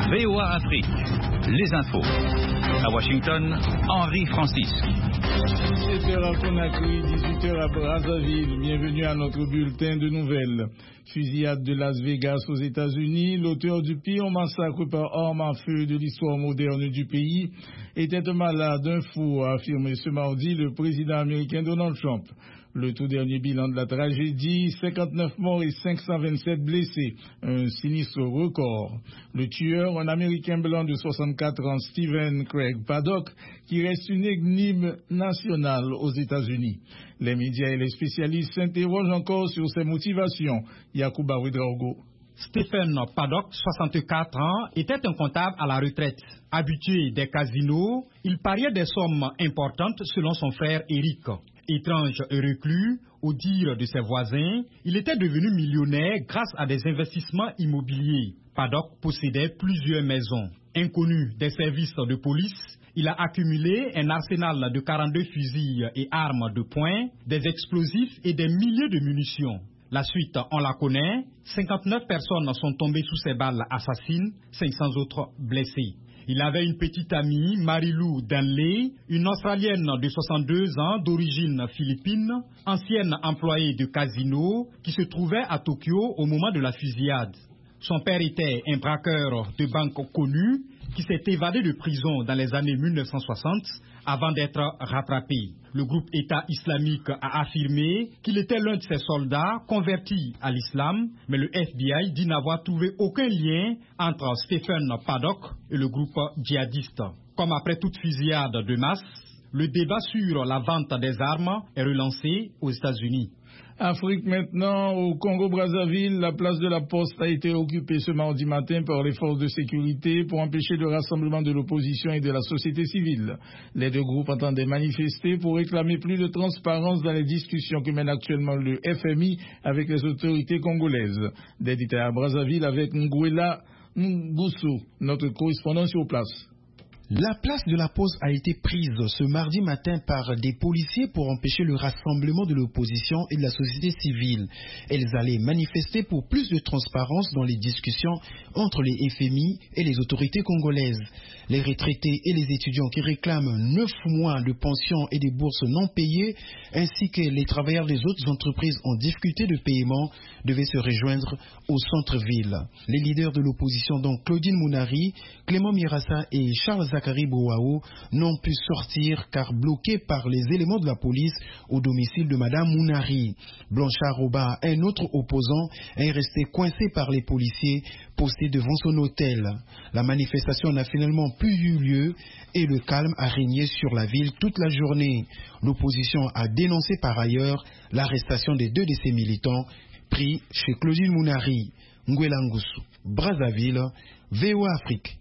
VOA Afrique, les infos. À Washington, Henri Francis. 17h à Conakry, 18h à Brazzaville. Bienvenue à notre bulletin de nouvelles. Fusillade de Las Vegas aux États-Unis, l'auteur du pire massacre par arme à feu de l'histoire moderne du pays était un malade, un fou, a affirmé ce mardi le président américain Donald Trump. Le tout dernier bilan de la tragédie, 59 morts et 527 blessés, un sinistre record. Le tueur, un Américain blanc de 64 ans, Stephen Craig Paddock, qui reste une énigme nationale aux États-Unis. Les médias et les spécialistes s'interrogent encore sur ses motivations. Yacouba Ouedraogo. Stephen Paddock, 64 ans, était un comptable à la retraite. Habitué des casinos, il pariait des sommes importantes selon son frère Eric. Étrange et reclus, au dire de ses voisins, il était devenu millionnaire grâce à des investissements immobiliers. Paddock possédait plusieurs maisons. Inconnu des services de police, il a accumulé un arsenal de 42 fusils et armes de poing, des explosifs et des milliers de munitions. La suite, on la connaît, 59 personnes sont tombées sous ses balles assassines, 500 autres blessées. Il avait une petite amie, Marilou Danley, une Australienne de 62 ans d'origine philippine, ancienne employée de casino, qui se trouvait à Tokyo au moment de la fusillade. Son père était un braqueur de banque connu qui s'est évadé de prison dans les années 1960 avant d'être rattrapé. Le groupe État islamique a affirmé qu'il était l'un de ses soldats convertis à l'islam, mais le FBI dit n'avoir trouvé aucun lien entre Stephen Paddock et le groupe djihadiste. Comme après toute fusillade de masse, le débat sur la vente des armes est relancé aux États-Unis. Afrique maintenant, au Congo-Brazzaville, la place de la Poste a été occupée ce mardi matin par les forces de sécurité pour empêcher le rassemblement de l'opposition et de la société civile. Les deux groupes entendaient manifester pour réclamer plus de transparence dans les discussions que mène actuellement le FMI avec les autorités congolaises. Des détails à Brazzaville avec Nguela Ngoussou, notre correspondant sur place. La place de la Poste a été prise ce mardi matin par des policiers pour empêcher le rassemblement de l'opposition et de la société civile. Elles allaient manifester pour plus de transparence dans les discussions entre les FMI et les autorités congolaises. Les retraités et les étudiants qui réclament 9 mois de pension et des bourses non payées, ainsi que les travailleurs des autres entreprises en difficulté de paiement, devaient se rejoindre au centre-ville. Les leaders de l'opposition, dont Claudine Mounari, Clément Mirassa et Charles Zakari Bouaou, n'ont pu sortir car bloqués par les éléments de la police au domicile de Madame Mounari. Blanchard Roba, un autre opposant, est resté coincé par les policiers postés devant son hôtel. La manifestation n'a finalement plus eu lieu et le calme a régné sur la ville toute la journée. L'opposition a dénoncé par ailleurs l'arrestation des 2 de ses militants pris chez Claudine Mounari. Nguela Ngoussou, Brazzaville, VOA Afrique.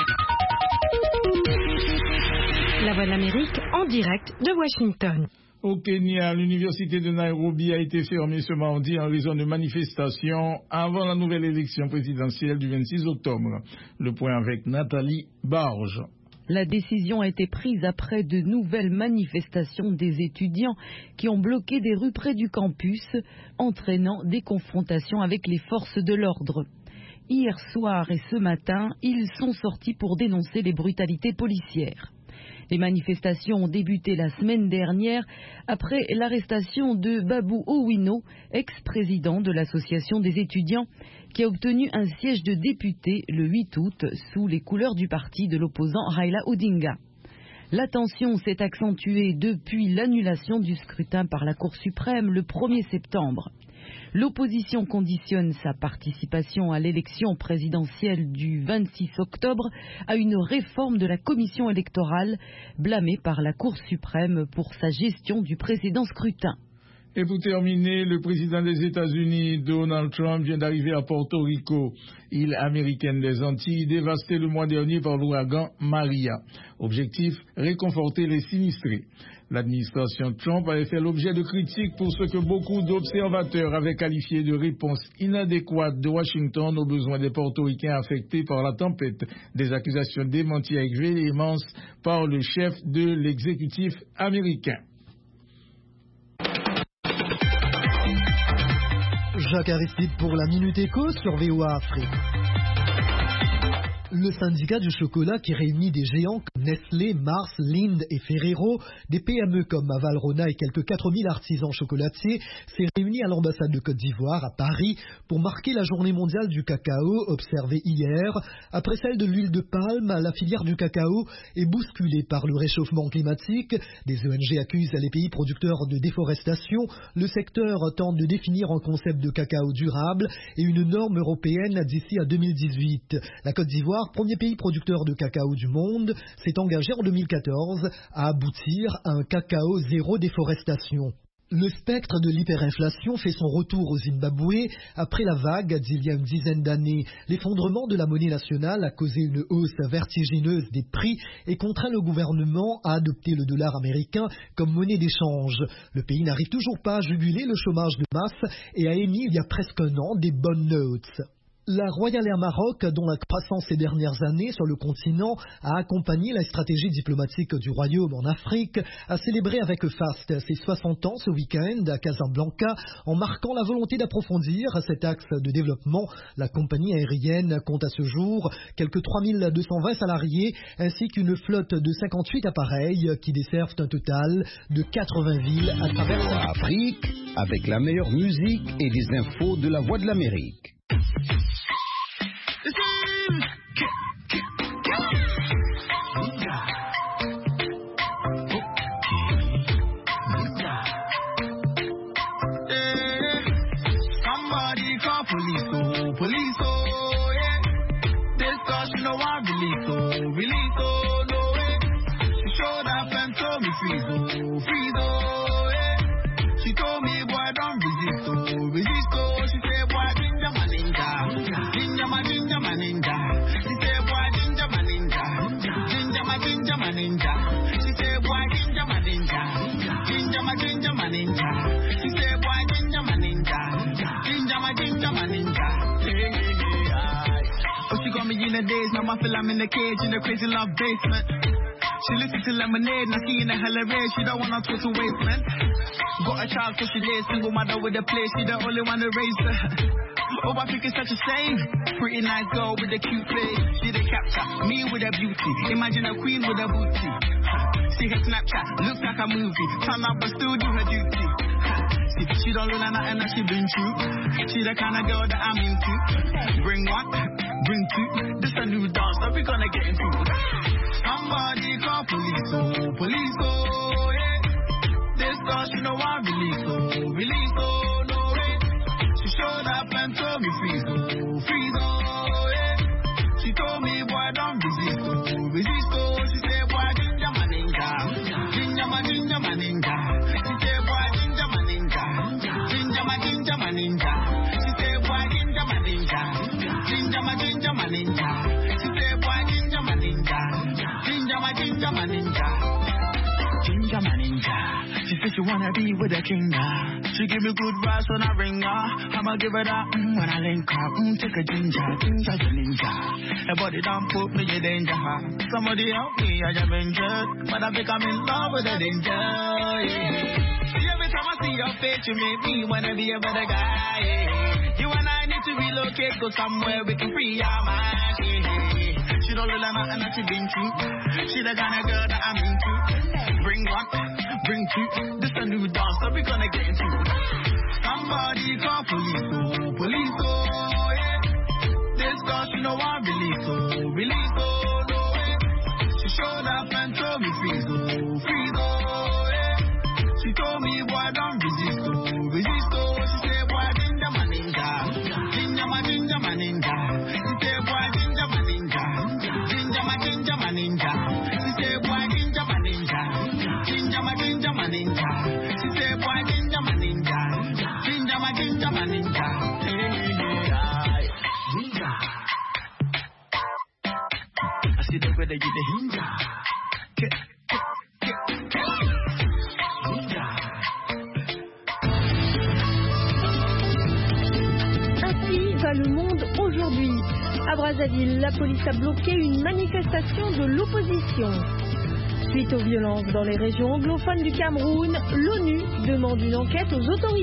La Voix de l'Amérique en direct de Washington. Au Kenya, l'université de Nairobi a été fermée ce mardi en raison de manifestations avant la nouvelle élection présidentielle du 26 octobre. Le point avec Nathalie Barge. La décision a été prise après de nouvelles manifestations des étudiants qui ont bloqué des rues près du campus, entraînant des confrontations avec les forces de l'ordre. Hier soir et ce matin, ils sont sortis pour dénoncer les brutalités policières. Les manifestations ont débuté la semaine dernière après l'arrestation de Babu Owino, ex-président de l'association des étudiants, qui a obtenu un siège de député le 8 août sous les couleurs du parti de l'opposant Raila Odinga. La tension s'est accentuée depuis l'annulation du scrutin par la Cour suprême le 1er septembre. L'opposition conditionne sa participation à l'élection présidentielle du 26 octobre à une réforme de la commission électorale blâmée par la Cour suprême pour sa gestion du précédent scrutin. Et pour terminer, le président des États-Unis, Donald Trump, vient d'arriver à Porto Rico, île américaine des Antilles, dévastée le mois dernier par l'ouragan Maria. Objectif, réconforter les sinistrés. L'administration Trump avait fait l'objet de critiques pour ce que beaucoup d'observateurs avaient qualifié de réponse inadéquate de Washington aux besoins des Portoricains affectés par la tempête. Des accusations démenties avec véhémence par le chef de l'exécutif américain. Jacques Aristide pour la Minute Éco sur VOA Afrique. Le syndicat du chocolat qui réunit des géants comme Nestlé, Mars, Lind et Ferrero, des PME comme Valrhona et quelques 4000 artisans chocolatiers, s'est réuni à l'ambassade de Côte d'Ivoire à Paris pour marquer la journée mondiale du cacao observée hier. Après celle de l'huile de palme, la filière du cacao est bousculée par le réchauffement climatique. Des ONG accusent les pays producteurs de déforestation. Le secteur tente de définir un concept de cacao durable et une norme européenne d'ici à 2018. La Côte d'Ivoire, premier pays producteur de cacao du monde, s'est engagé en 2014 à aboutir à un cacao zéro déforestation. Le spectre de l'hyperinflation fait son retour au Zimbabwe après la vague d'il y a une dizaine d'années. L'effondrement de la monnaie nationale a causé une hausse vertigineuse des prix et contraint le gouvernement à adopter le dollar américain comme monnaie d'échange. Le pays n'arrive toujours pas à juguler le chômage de masse et a émis il y a presque un an des bonnes notes. La Royal Air Maroc, dont la croissance ces dernières années sur le continent a accompagné la stratégie diplomatique du Royaume en Afrique, a célébré avec faste ses 60 ans ce week-end à Casablanca en marquant la volonté d'approfondir cet axe de développement. La compagnie aérienne compte à ce jour quelques 3220 salariés ainsi qu'une flotte de 58 appareils qui desservent un total de 80 villes à travers l'Afrique avec la meilleure musique et les infos de la Voix de l'Amérique. Now I feel I'm in the cage in the crazy love basement. She listens to Lemonade, now she in a hella rage. She don't wanna talk to waste, man. Got a child so she lays, single mother with a place. She the only one to raise her. Oh, I think it's such a shame. Pretty nice girl with a cute face. She the capture, me with a beauty. Imagine a queen with a booty. See her Snapchat, looks like a movie. Turn up but still do her duty. She don't look like nothing that she been through. She the kind of girl that I'm into. Bring one, bring two. This a new dance that we gonna get into. Somebody call police, oh, police, oh, yeah. This girl, she know I release, oh, no way. She showed up and told me freeze, oh, yeah. She told me, boy, don't resist, oh. She said, boy, ginger my ninja. Ginger my ninja. She said, boy, ginger my ninja. Ginger my ninja. She said, boy, ginger my ninja. Ginger my ninja. She said, boy, ginger my ninja. Ginger my ninja. Ginger my ninja. She said she wanna be with a king. She give me good vibes when I ring her. I'ma give her that when I link her. Take a ginger the ninja. Her body don't put me in danger. Somebody help me, I am injured. But I think I'm in love with a danger. Yeah. Every time I see your face, you make me wanna be a better guy. Yeah. You and I need to relocate, go somewhere we can free our minds. Yeah. She don't look like nothing that she been through. She the kind of girl that I'm into. Bring one, bring two. This a new dance that we gonna get into. Somebody call police, oh, yeah. This girl, she know I release, oh, no way. She showed up and told me freeze, oh, yeah. She told me, boy, don't resist, oh. She said, boy, ginger my ninja. Ginger my ninja. She said, boy, ginger my ninja. Ginger my ninja. She said, boy, ginger my ninja. Ginger my ninja. She said, boy, ginger my ninja. Ginger my ninja. Hey, ninja. I see the way they get the ninja. Le monde aujourd'hui. À Brazzaville, la police a bloqué une manifestation de l'opposition. Suite aux violences dans les régions anglophones du Cameroun, l'ONU demande une enquête aux autorités.